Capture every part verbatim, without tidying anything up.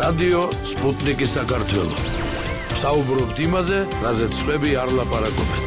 რადიო სპუტნიკი საქართველო. საუბრობთ იმაზე, რაზეც სხვები არ ლაპარაკობენ.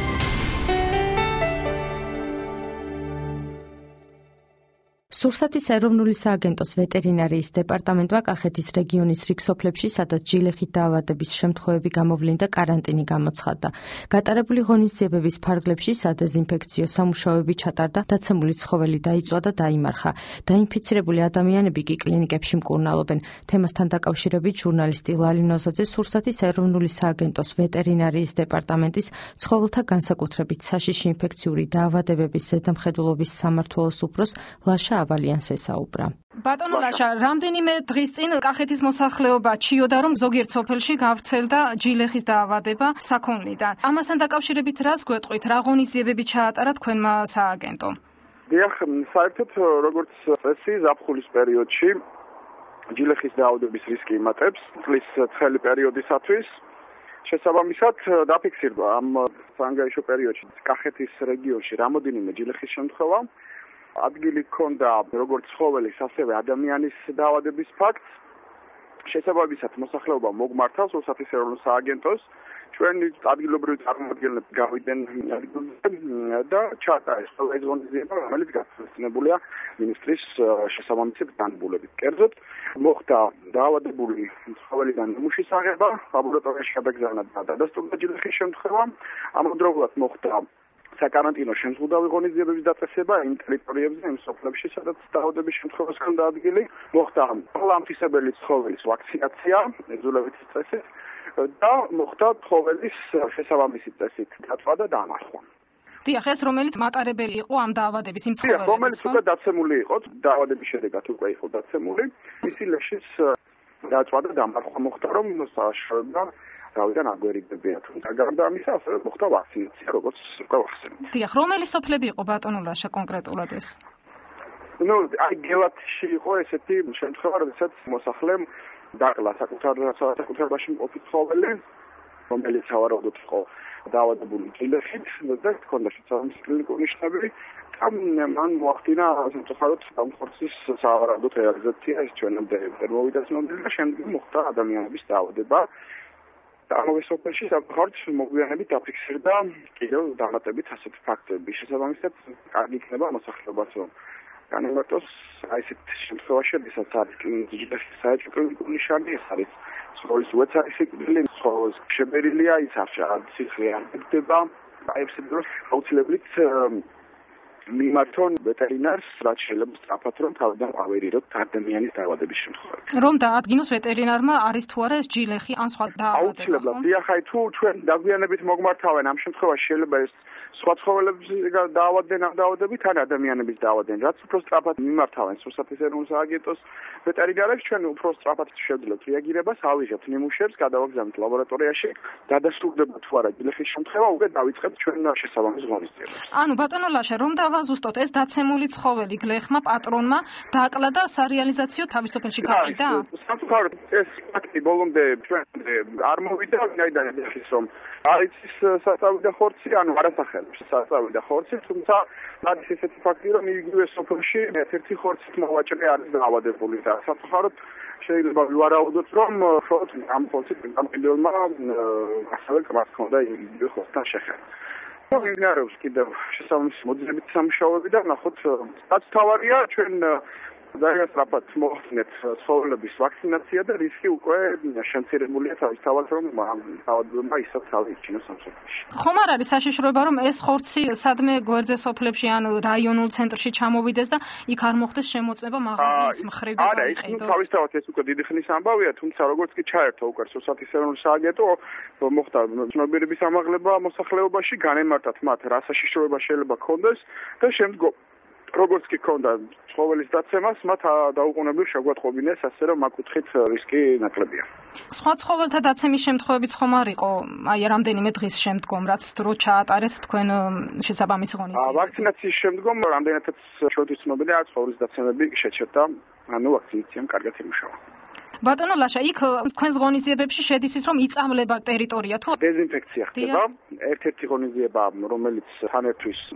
სურსათის ეროვნული სააგენტოს ვეტერინარიის დეპარტამენტმა კახეთის რეგიონის რიგ სოფლებში, სადაც ჯილეხით დაავადების შემთხვევები გამოვლინდა, კარანტინი გამოცხადდა. გატარებული ღონისძიებების ფარგლებში სადეზინფექციო სამუშაოები ჩატარდა, დაცემული ცხოველი დაიწვა და დაიმარხა. დაინფიცირებული ადამიანები კი კლინიკებში მკურნალობენ. თემასთან დაკავშირებით ჟურნალისტი ლალი ნოზაძე სურსათის ეროვნული სააგენტოს ვეტერინარიის დეპარტამენტის ცხოველთა განსაკუთრებით საშიში ინფექციური დაავადებების ზედამხედველობის სამმართველოს უფროს ლაშა ავალიანს ესაუბრა. ბატონო ლაშა, რამდენიმე დღის წინ კახეთის მოსახლეობა ჩიოდა, რომ ზოგიერთ სოფელში გავრცელდა ჯილეხის დაავადება საქონლიდან. ამასთან დაკავშირებით რას გვეტყვით, რა ღონისძიებები ჩაატარა თქვენმა სააგენტომ? დიახ, საერთოდ როგორც წესი ზაფხულის პერიოდში ჯილეხის დაავადების რისკი იმატებს წლის ცხელი პერიოდისათვის. შესაბამისად დაფიქსირდა ამ სანგაიშო პერიოდში კახეთის რეგიონში რამოდენიმე ჯილეხის შემთხვევა. ადგილი ჰქონდა როგორც ცხოველის, ასევე ადამიანის დაავადების ფაქტს. შესაბამისად მოსახლეობა მოგმართავს სურსათის ეროვნულ სააგენტოს. ჩვენი ადგილობრივი წარმომადგენლები გავიდნენ და ჩაატარეს ეს ღონისძიება, რომელიც გახსნებულია მინისტრის შესაბამისი განმეორებით. კერძოდ მოხდა დაავადებული ცხოველიდან ნიმუშის აღება, ლაბორატორიაში გადაგზავნა და დადასტურდა ჯილეხის შემთხვევა. ამავდროულად მოხდა საკარანტინო შემზღუდავი ღონისძიებების დაწესება იმ ტერიტორიებზე, იმ სოფლებში, სადაც დაავადების შემთხვევას ჰქონდა ადგილი. მოხდა ლამფისებელი ცხოველის ვაქცინაცია, ეძულებითი წესით და მოხდა ცხოველის შესაბამისი წესით დაწვა და დამარხვა. დიახ, ეს რომელიც მატარებელი იყო ამ დაავადების იმ ცხოველების, რომელიც უკვე დაცემული იყო, დაავადების შედეგად უკვე იყო დაცემული, მისი ლეშის დაწვა და დამარხვა მოხდა, რომ საშუალება თავიდან აგვერიგებია. თუმცა გარდა ამისა, ასევე მოხდა ვაქცინაცია, როგორც უკვე ვახსენეთ. დიახ, რომელი სოფლები იყო ბატონო ლაშა კონკრეტულად ეს? ნუ, აი გელათში იყო ესეთი შემთხვევა, როდესაც მოსახლემ დაკლა საკუთარ საკუთრებაში მყოფი ცხოველი, რომელიც სავარაუდოდ იყო დაავადებული ჯილეხით და ჰქონდა შესაბამისი კლინიკური ნიშნები. და მან მოახდინა სამწუხაროდ სამხორცის სავარაუდოდ რეალიზაცია, ის ჩვენამდე ვერ მოვიდა ცნობილი და შემდეგ მოხდა ადამიანების დაავადება. ამავე სოფელში საკუთართ მოგვიანებით დაფიქსირდა კიდევ დამატებით ასეთი ფაქტები. შესაბამისად, კარგი იქნება მოსახლეობას, რომ განემარტოს აი ესეთ შემთხვევაში, როდესაც არის ჯილეხის საერთო კლინიკური ნიშანი, ეს არის ცხოველის უეცარი სიკვდილი, ცხოველის შებერილია, ის არ სიხლი არ გდება. აი ეს დროს აუცილებლად მიმართონ ვეტერინარს, რაც შეიძლება სწრაფად რომ თავიდან ავერიროთ ადამიანის დაავადების შემთხვევები. რომ დაადგინოს ვეტერინარმა არის თუ არა ეს ჯილეხი ან სხვა დაავადება. აუცილებლად, დიახ, აი თუ ჩვენ დაგვიანებით მოგმართავენ ამ შემთხვევაში შეიძლება ეს სხვა ცხოველების დაავადდნენ ამ დაავადებით ან ადამიანების დაავადდნენ. რაც უფრო სწრაფად მიმართავენ სურსათის ეროვნულ სააგენტოს ვეტერინარებს, ჩვენ უფრო სწრაფად შევძლებთ რეაგირებას, ავიღებთ ნიმუშებს, გადავაგზავნებთ ლაბორატორიაში, დადასტურდება თუ არა ჯილეხის შემთხვევა, უკვე დავიწყებთ ჩვენ შესაბამის ღონისძიებებს. ანუ ბატონო ლაშა, რომ დავაზუსტოთ, ეს დაცემული ცხოველი გლეხმა, პატრონმა დაკლა და სარეალიზაციო თავის სოფელში გაყიდა? სამწუხაროდ ეს ფაქტი ბოლომდე ჩვენ არ მოვიდა, ვინაიდან ეხის რომ არის ის საწავი და ხორცი, ანუ არასახელებს საწავი და ხორცი, თუმცა არის ესეთი ფაქტი, რომ იგივე სოფელში ერთ-ერთი ხორცით მოვაჭრე არის დაავადებული და სამწუხაროდ შეიძლება ვივარაუდოთ, რომ მხოლოდ ამ ხორცით გამყიდველმა ასევე კმას ჰქონდა იგივე ხორცთან შეხება. ვინარევს კიდევ შესაბამისი მოძიებითი სამუშაოები და ნახოთ, რაც თავარია ჩვენ ძალიან სწრაფად მოახდინეთ ცხოველების ვაქცინაცია და რისკი უკვე შემცირებულია თავისთავად, რომ დაავადება ისევ თავი იჩინოს ამ სოფელში. ხომ არ არის საშიშროება, რომ ეს ხორცი სადმე გვერდზე სოფლებში ან რაიონულ ცენტრში ჩამოვიდეს და იქ არ მოხდეს შემოწმება მაღაზიის მხრივ და არა, ის თავისთავად ეს უკვე დიდი ხნის ამბავია, თუმცა როგორც კი ჩაერთო უკვე სურსათის ეროვნულ სააგენტო, მოხდა ცნობიერების ამაღლება მოსახლეობაში, განემარტათ მათ რა საშიშროება შეიძლება ქონდეს და შემდგომ როგორც კი ქონდა ცხოველის დაცემას, მათ დაუყოვნებლივ შეგვატყობინეს, ასე რომ ამ კუთხით რისკი ნაკლებია. სხვა ცხოველთა დაცემის შემთხვევებიც ხომ არ იყო, აი რამდენიმე დღის შემდგომ, რაც დრო ჩაატარეთ თქვენ შესაბამისი ღონისძიება? ვაქცინაციის შემდგომ რამდენადაც ჩვენთვის ცნობილია, ცხოველის დაცემები შეჩერდა, ანუ ვაქცინაციამ კარგად იმუშავა. ბატონო ლაშა, იქ თქვენს ღონისძიებებში შედის ის, რომ იწამლება ტერიტორია თუ დეზინფექცია ხდება. ერთ-ერთი ღონისძიება, რომელიც თანერთვის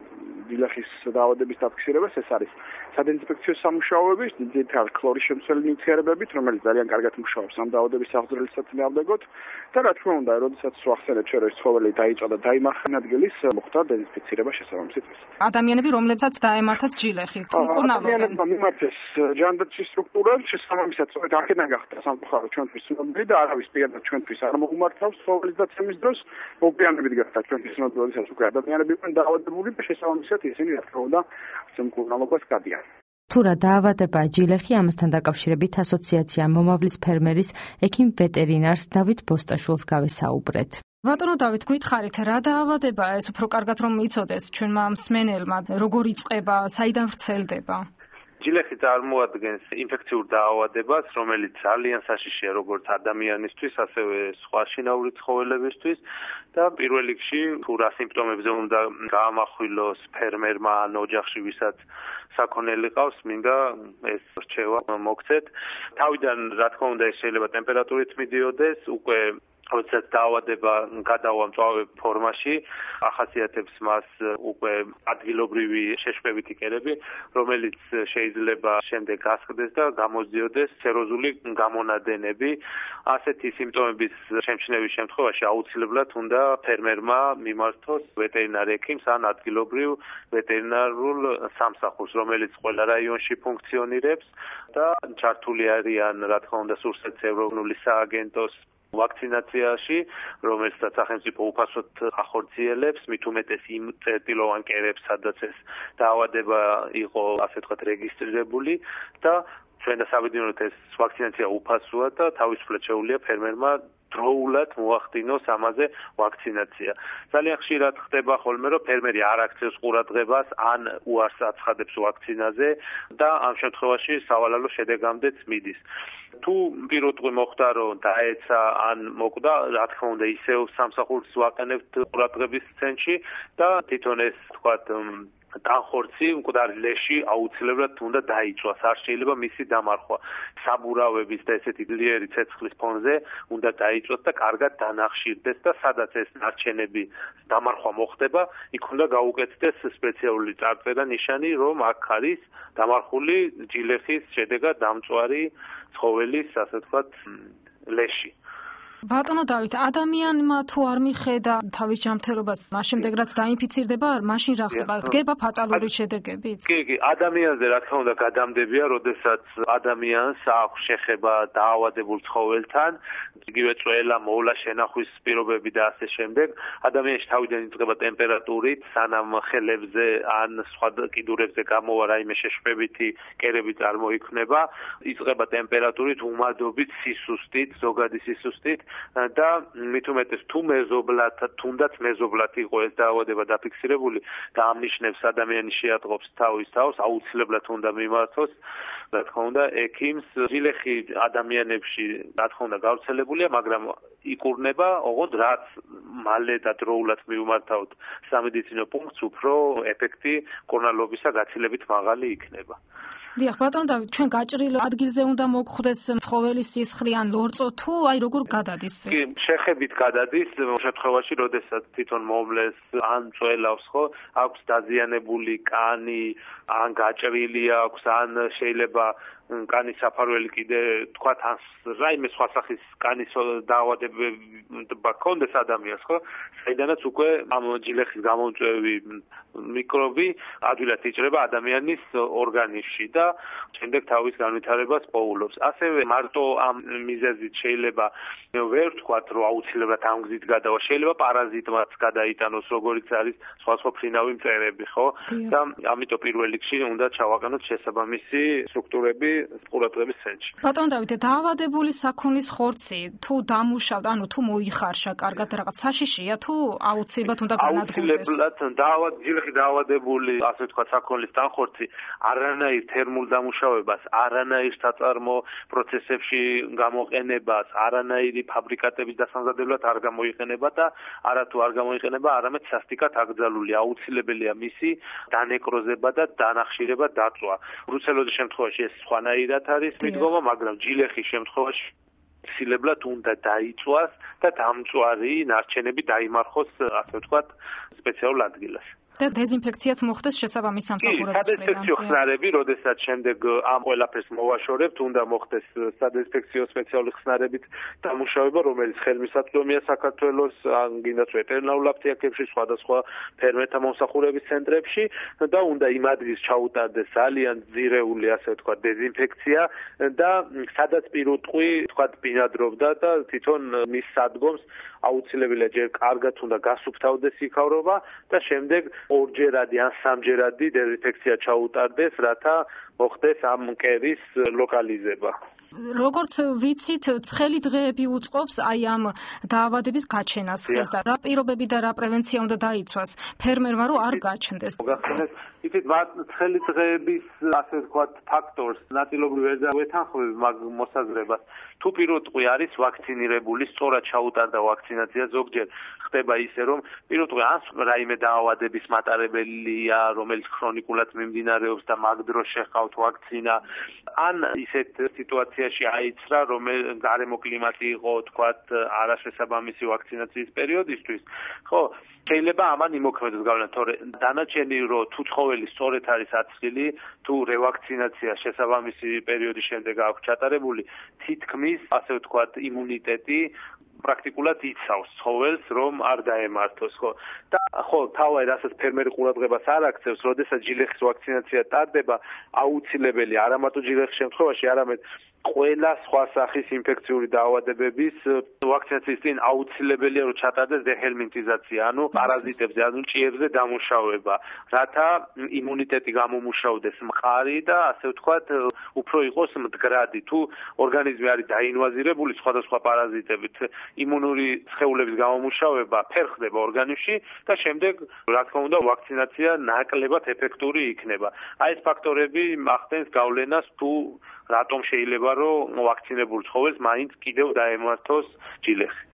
ჯილეხის დაავადების დაფიქსირებას, ეს არის სადეინფექციო სამუშაოების, ძირითადად ქლორის შემცველი ნივთიერებებით, რომელიც ძალიან კარგად მუშაობს ამ დაავადების აღძვრელისას მეავდეგოთ და რა თქმა უნდა, როდესაც ვახსენებთ ჩვენ, რომ ცხოველი დაიწვა და დაიმარხა ადგილის, მოხდა დეზინფექცირება შესაბამისი დღის. ადამიანები, რომლებსაც დაემართათ ჯილეხი, მკურნალობენ. ადამიანებმა მიმართეს ჯანდაცვის სტრუქტურებს, შესაბამისად, სწორედ აქედან გახდა სამწუხარო ჩვენთვის ცნობილი და არავის პირადად ჩვენთვის არ მოუმართავს ცხოველის დაცემის დროს, მოგვიანებით გახდა ჩვენთვის ცნობილი, როდესაც უკვე ადამიანები იყვნენ დაავადებული და შესაბამისად ისინი რა თქმა უნდა მკურნალობას გადიან. თუ რა დაავადებაა ჯილეხი, ამასთან დაკავშირებით ასოციაცია მომავლის ფერმერის ექიმ ვეტერინარს დავით ბოსტაშვილს გავესაუბრეთ. ბატონო დავით, გითხარით, რა დაავადებაა ეს უფრო კარგად რომ იცოდეს ჩვენმა მსმენელმა, როგორ იწყება, საიდან ვრცელდება? ჯილეხი წარმოადგენს ინფექციურ დაავადებას, რომელიც ძალიან საშიშია როგორც ადამიანისთვის, ასევე სხვა შინაური ცხოველებისთვის და პირველ რიგში თუ რა სიმპტომებზე უნდა გაამახვილოს ფერმერმა ან ოჯახში, ვისაც საქონელი ყავს, მინდა ეს რჩევა მოგცეთ. თავიდან რა თქმა უნდა ეს შეიძლება ტემპერატურით მიდიოდეს, უკვე როდესაც დაავადება გადავა მწვავე ფორმაში, ახასიათებს მას უკვე ადგილობრივი შეშფებითი კერები, რომელიც შეიძლება შემდეგ გასხდეს და გამოზიოდეს სეროზული გამონადენები. ასეთი სიმპტომების შემჩნევის შემთხვევაში აუცილებლად უნდა ფერმერმა მიმართოს ვეტერინარ ექიმს ან ადგილობრივ ვეტერინარულ სამსახურს, რომელიც ყველა რაიონში ფუნქციონირებს და ჩართული არიან, რა თქმა უნდა, სურსათის ეროვნული სააგენტოს ვაქცინაციაში, რომელსაც სახელმწიფო უფასოდ ახორციელებს, მით უმეტეს იმ წერტილოვან კერებს, სადაც ეს დაავადება იყო, ასე ვთქვათ, რეგისტრირებული და ჩვენ დასაბედნიეროდ ეს ვაქცინაცია უფასოა და თავისუფლად შეუძლია ფერმერმა დროულად მოახდინოს ამაზე ვაქცინაცია. ძალიან ხშირად ხდება ხოლმე, რომ ფერმერი არ აქცევს ყურადღებას ან უარს აცხადებს ვაქცინაზე და ამ შემთხვევაში სავალალო შედეგამდეც მიდის. თუ პირუტყვი მოხდა, რომ დაეცა ან მოკვდა, რა თქმა უნდა, ისევ სამსახურს ვაყენებთ ყურადღების ცენტრში და თვითონ ეს, თქვათ, დახორცი, მკვდარი ლეში აუცილებლად უნდა დაიწვას, არ შეიძლება მისი დამარხვა. საბურავების და ესეთი ძლიერი ცეცხლის ფონზე უნდა დაიწვას და კარგად დანახშირდეს და სადაც ეს ნარჩენები დამარხვა მოხდება, იქ უნდა გაუკეთდეს სპეციალური წარწერა ნიშანი, რომ აქ არის დამარხული ჯილეხის შედეგად დამწვარი ცხოველის, ასე ვთქვათ, ლეში. ბატონო დავით, ადამიანმა თუ არ მიხედა თავის ჯანმრთელობას, მას შემდეგ რაც დაინფიცირდება, მაშინ რა ხდება? დგება ფატალური შედეგებიც? კი, კი, ადამიანზე რა თქმა უნდა გადამდებია, როდესაც ადამიანს აქვს შეხება დაავადებულ ცხოველთან, იგივე წველა, მოვლა, შენახვის პირობები და ასე შემდეგ. ადამიანში თავიდან იწყება ტემპერატურით, სანამ ხელებზე ან სხვა კიდურებზე გამოვა რაიმე შეშფებითი კერები წარმოიქმნება, იწყება ტემპერატურით, უმადობით, სისუსტით, ზოგადი სისუსტით. და მით უმეტეს თუ მეზობლად, თუნდაც მეზობლად იყო ეს დაავადება დაფიქსირებული და ამნიშნებს ადამიანი შეატყობს თავის თავს, აუცილებლად უნდა მიმართოს, რა თქმა უნდა, ექიმს. ჯილეხი ადამიანებში, რა თქმა უნდა, გავრცელებულია, მაგრამ იკურნება, ოღონდ რაც მალე და დროულად მივმართავთ სამედიცინო პუნქტს, უფრო ეფექტი მკურნალობისა გაცილებით მაღალი იქნება. დიახ, ბატონო დავით, ჩვენ გაჭრილ ადგილზე უნდა მოგხვდეს ცხოველის სისხლი ან ლორწო თუ აი როგორ გადადის? კი, შეხებით გადადის შემთხვევაში, როდესაც თვითონ მომლეს ან წველავს, ხო, აქვს დაზიანებული კანი, ან გაჭრილი აქვს, ან შეიძლება კანის საფარველი კიდე თქვათ ან რაიმე სხვა სახის კანის დაავადება ქონდეს ადამიანს, ხო? საიდანაც უკვე ამ ჯილეხის გამომწვევი მიკრობი ადვილად იჭრება ადამიანის ორგანიზმში და შემდეგ თავის განვითარებას პოულობს. ასევე მარტო ამ მიზეზით შეიძლება ვერ ვთქვათ, რომ აუცილებლად ამ გზით გადავა, შეიძლება პარაზიტმაც გადაიტანოს, როგორც არის სხვა სხვა ფრინავი მწერები, ხო? და ამიტომ პირველ რიგში უნდა ჩავაყენოთ შესაბამისი სტრუქტურები ყურადღების ცენტრში. ბატონო დავით, დაავადებული საქონლის ხორცი თუ დამუშავდა, ანუ თუ მოიხარშა კარგად რაღაც საშიშია თუ აუცილებლად უნდა განადგურდეს? აუცილებლად ჯილეხი დაავადებული, ასე ვთქვათ, საქონლის თანხორცი არანაირ თერმულ დამუშავებას, არანაირ საწარმო პროცესებში გამოყენებას, არანაირი ფაბრიკატების დასამზადებლად არ გამოიყენება და არათუ არ გამოიყენება, არამედ სასტიკად აკრძალული. აუცილებელია მისი დანეკროზება და დანახშირება, დაწვა. ბრუსელოზის შემთხვევაში ეს სხვანაირად არის მიდგომა, მაგრამ ჯილეხის შემთხვევაში აუცილებლად უნდა დაიწვას და დამწვარი ნარჩენები დაიმარხოს, ასე ვთქვათ, სპეციალურ ადგილას. და დეზინფექციაც მოხდეს შესაბამის სამსახურების მხრიდან. სადეზინფექციო ხსნარები, როდესაც შემდეგ ამ ყველაფერს მოვაშორებთ, უნდა მოხდეს სადეზინფექციო სპეციალური ხსნარებით დამუშავება, რომელიც ხელმისაწვდომია საქართველოს გინდათ ვეტერინარულ აფთიაქებში, სხვადასხვა ფერმერთა მომსახურების ცენტრებში და უნდა იმ ადგილს ჩაუტარდეს ძალიან ძირეული, ასე ვთქვათ, დეზინფექცია და სადაც პირუტყვი, ვთქვათ, ბინადრობდა და თვითონ მის სადგომს აუცილებელია ჯერ კარგად უნდა გასუფთავდეს იქავრობა და შემდეგ ორჯერადი ან სამჯერადი დეზინფექცია ჩაუტარდეს, რათა მოხდეს ამ მკერის ლოკალიზება. როგორც ვიცით, ცხელი დღეები უწყობს აი ამ დაავადების გაჩენას ხელს და რა პირობები და რა პრევენცია უნდა დაიცვას ფერმერმა, რომ არ გაჩნდეს. მოგახსენეთ, იცით, ცხელი დღეების, ასე ვთქვათ, ფაქტორს ნაწილობრივ ვერ დავეთანხმებ მაგ მოსაზრებას. თუ პირუტყვი არის ვაქცინირებული, სწორად ჩაუტარდა ვაქცინაცია, ზოგჯერ ხდება ისე, რომ პირუტყვი ან რაიმე დაავადების მატარებელია, რომელიც ქრონიკულად მიმდინარეობს და მაგ დროს შეჰყავთ ვაქცინა, ან ისეთ სიტუაციაში აიცრა, რომ გარემო კლიმატი იყო, თქვათ, არაშესაბამისი ვაქცინაციის პერიოდისთვის, ხო? შეიძლება ამან იმოქმედოს გავლენა, თორემ დანარჩენი რომ თუ ცხოველი სწორედ არის აცლილი, თუ რევაქცინაცია შესაბამისი პერიოდის შემდეგ აქვს ჩატარებული, თითქმის, ასე ვთქვათ, იმუნიტეტი პრაქტიკულად იცავს ცხოველს, რომ არ დაემართოს, ხო? და ხო, თავად რასაც ფერმერი ყურადღებას არ აქცევს, როდესაც ჯილეხის ვაქცინაცია ტარდება, აუცილებელი არა მარტო ჯილეხის შემთხვევაში, არამედ ყველა სხვა სახის ინფექციური დაავადებების ვაქცინაციის წინ აუცილებელია რომ ჩატარდეს დეჰელმინთიზაცია, ანუ პარაზიტებზე, ანუ ჭიებზე დამუშავება, რათა იმუნიტეტი გამომუშავდეს მყარი და ასე ვთქვათ, უფრო იყოს მდგრადი. თუ ორგანიზმი არის დაინვაზირებული სხვადასხვა პარაზიტებით, იმუნური სხეულების გამომუშავება ფერხდება ორგანიზმში და შემდეგ, რა თქმა უნდა, ვაქცინაცია ნაკლებად ეფექტური იქნება. აი ეს ფაქტორები ახდენს გავლენას თუ რატომ შეიძლება რომ ვაქცინებულ ცხოველს მაინც კიდევ დაემართოს ჯილეხი.